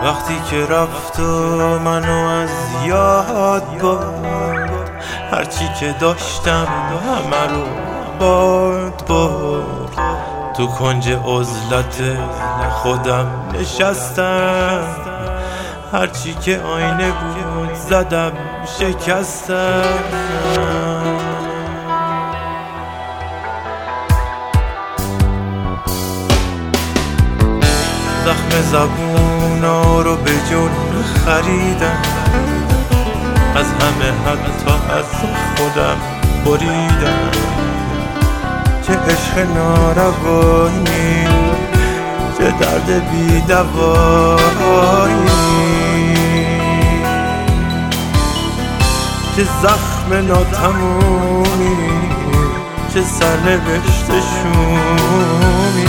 وقتی که رفت و منو از یاد برد، هرچی که داشتم همه رو برد. تو کنج عزلت خودم نشستم، هرچی که آینه بود زدم شکستم. زخم زبونا رو به جون خریدم، از همه حتی از خودم بریدم. چه عشق ناروایی، چه درد بی دوایی، چه زخم ناتمومی، چه سرنوشت شومی.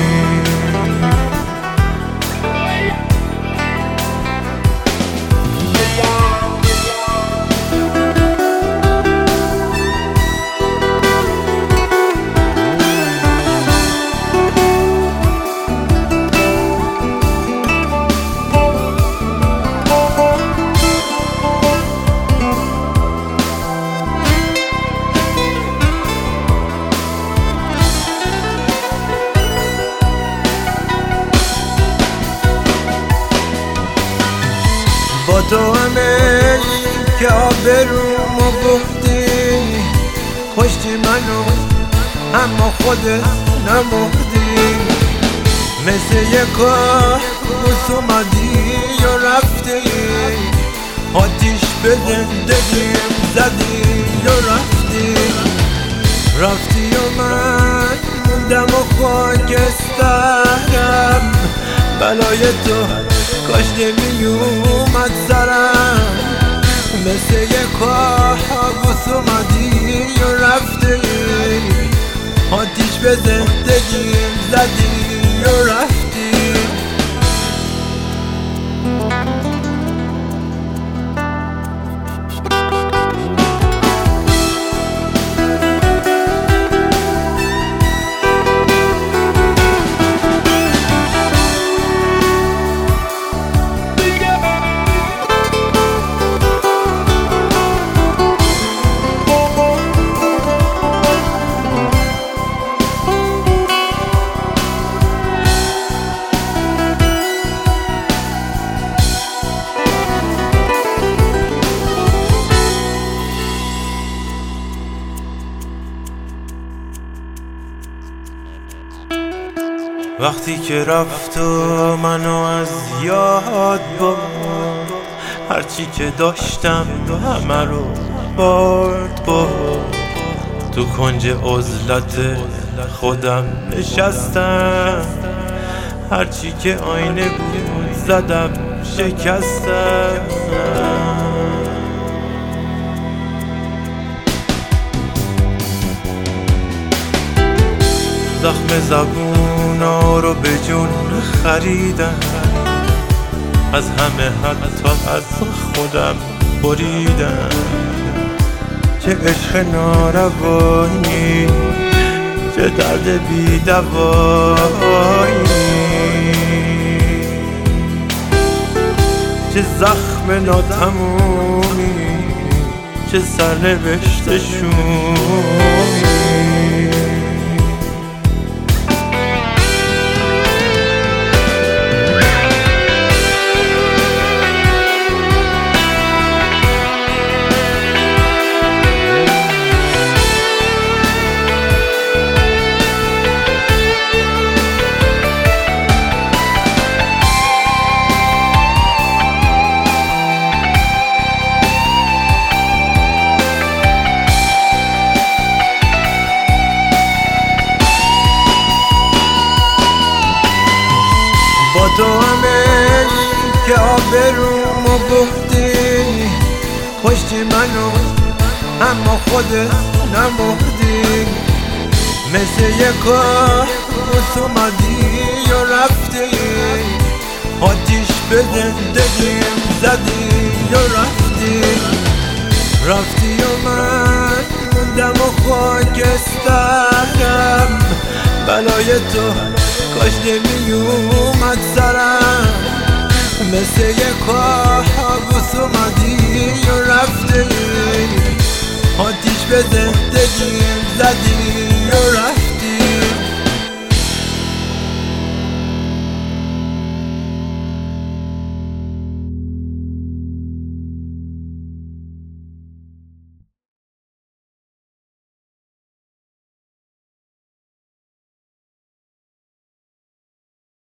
با تو همه که آبرومو بردی، کشتی منو اما خودت نمردی. مثل یک کابوس اومدی و رفتی، آتیش به زندگیم زدی و رفتی و من موندم و خاکسترم. بلای تو کاش نمی اومد سرم، مثل یک کابوس اومدی و رفتی، آتیش به زندگیم زدی و رفتی. وقتی که رفت و منو از یاد برد، هرچی که داشتم همه رو برد. تو کنج عزلت خودم نشستم، هرچی که آینه بود زدم شکستم. زخم زبونا رو به جون خریدم، از همه حتی از خودم بریدم. چه عشق ناروایی، چه درد بی دوایی، چه زخم ناتمومی، چه سرنوشت شومی. با تو همه که آبرومو بردی، کشتی منو اما خودت نمردی. مثل یک کابوس اومدی و رفتی، آتیش به زندگیم زدی و رفتی و من موندم و خاکسترم. بلای تو کاش نمی اومد سرم، مثل یه کابوس اومدی و رفتی، آتیش به زندگیم زدی و رفتی.